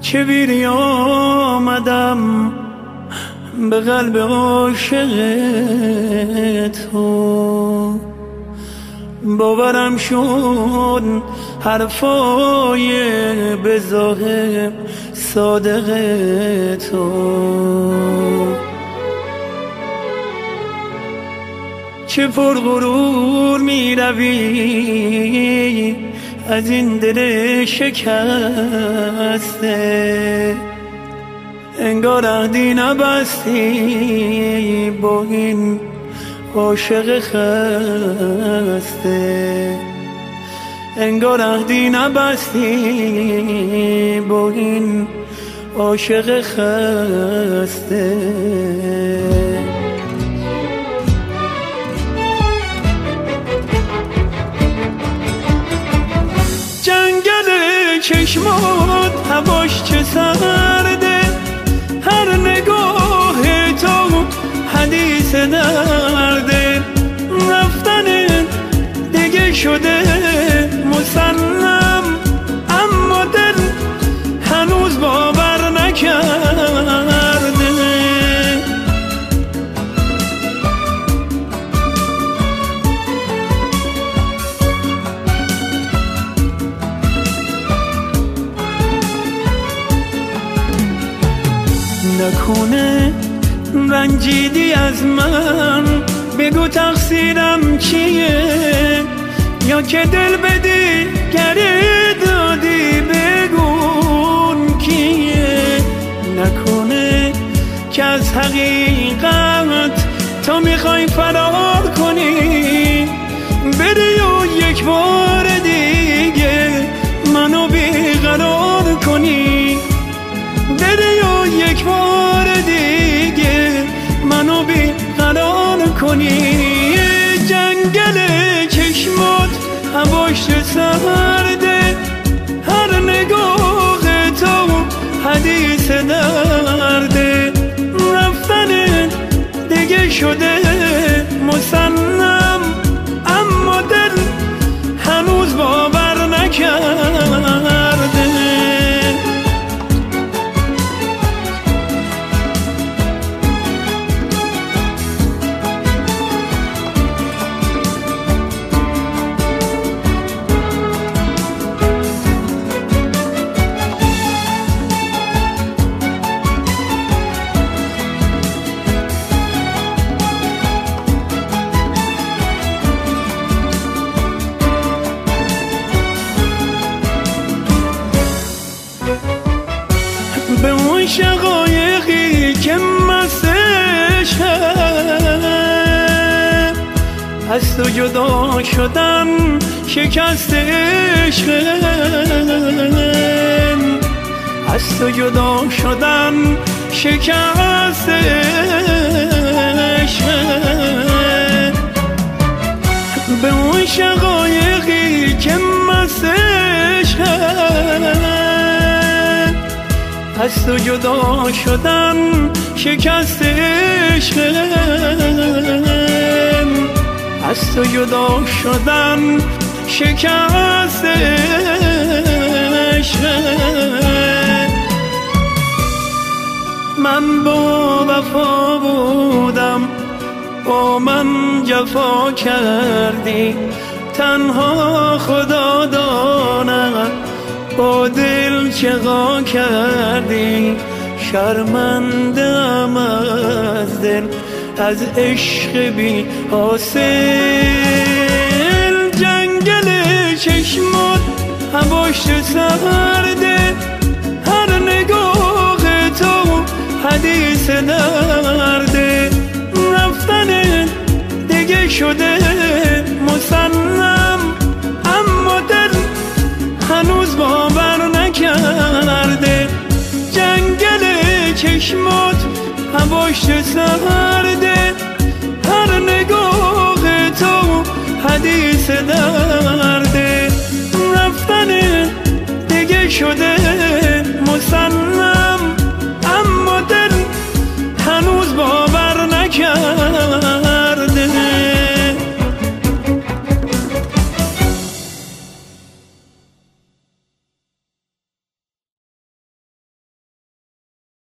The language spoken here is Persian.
که بیری آمدم به قلب عاشق تو. باورم شد حرفای به ظاهر صادق تو. چه پرغرور می روی از این دل شکسته، انگار عهدی نبستی با این عاشق خسته. انگار عهدی نبستی با این عاشق خسته. جنگل چشمات هواش چه سرده، هر نگاه تو حدیث درده. رفتن دیگه شده مسلم، اما دل هنوز باور نکرده. نکنه رنجیدی از من، بگو تقصیرم چیه، یا که دل بدی گره دادی بگون کیه. نکنه که از حقیقت تو میخوای فرار کنی، بری و یک بار دیگه منو بیقرار کنی. بری و یک بار دیگه منو بیقرار کنی. جنگل چشمات هواش سرده، هر نگاه تو حدیث درده. رفتن دیگه شده مسلم، اما دل هنوز باور نکرده. به اون شقایقی که مستش از تو جدا شدن شکست عشقم، از تو جدا شدن شکست عشقم. به اون شقایقی که مستش از تو جدا شدن شکست عشقم، از تو جدا شدن شکست عشقم. من با وفا بودم، با من جفا کردی، تنها خدا داند با دل چقا کردی. شرمنده‌ام از دل، از عشق بی حاصل. جنگل چشمات هواش سرده، هر نگاه تو حدیث درده. رفتن دیگه شده مسلم، اما دل هنوز باور نکرده. جنگل چشمات هواش سرده، هر نگاه تو حدیث درده. رفتن دیگه شده